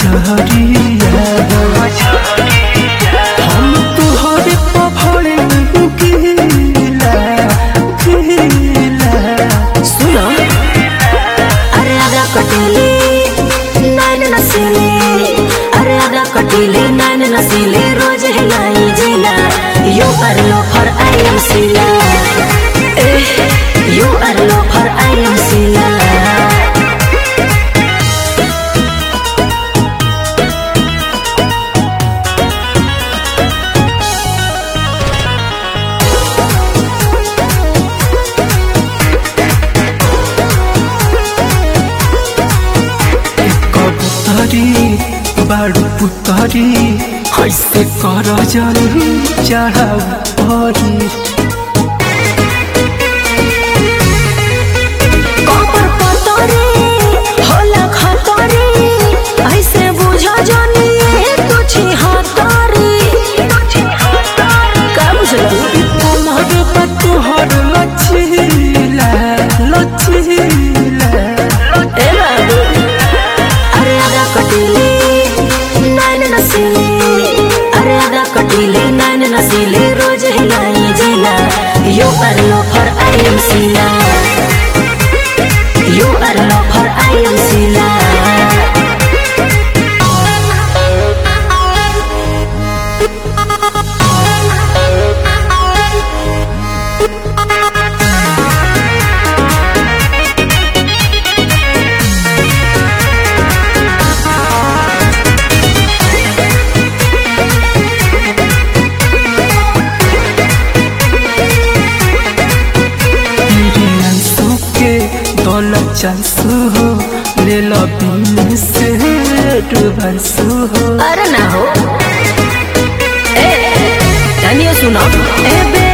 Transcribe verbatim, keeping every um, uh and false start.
मछरिया हम तुहरे पभड़े गिला गिला। सुनो अरे आधा कटीले नैन नसीले, अरे आधा कटीले नैन नसीले, रोज हिलाई जिला। You are lover, I am Sila. Eh, you are lover, I am Sila. बाड़ू पुतरी ऐसे कर जनी चढ़ाऊ परी। कपर पतरे होला खतरे, ऐसे बुझा जानी तुझी हाथारी। का बुझल कमर पर तुहर लचीला लचीला। ए बाबू अरे आधा कटीले नैन नसीले, अरे आधा कटीले नैन नसीले, रोज हिलाई जिला। You are lover, I am Sila. You are lover, I am Sila. चांसू हो ले लो बीन से डुबरसू हो। अरे ना हो ए तनियो सुनो ए बे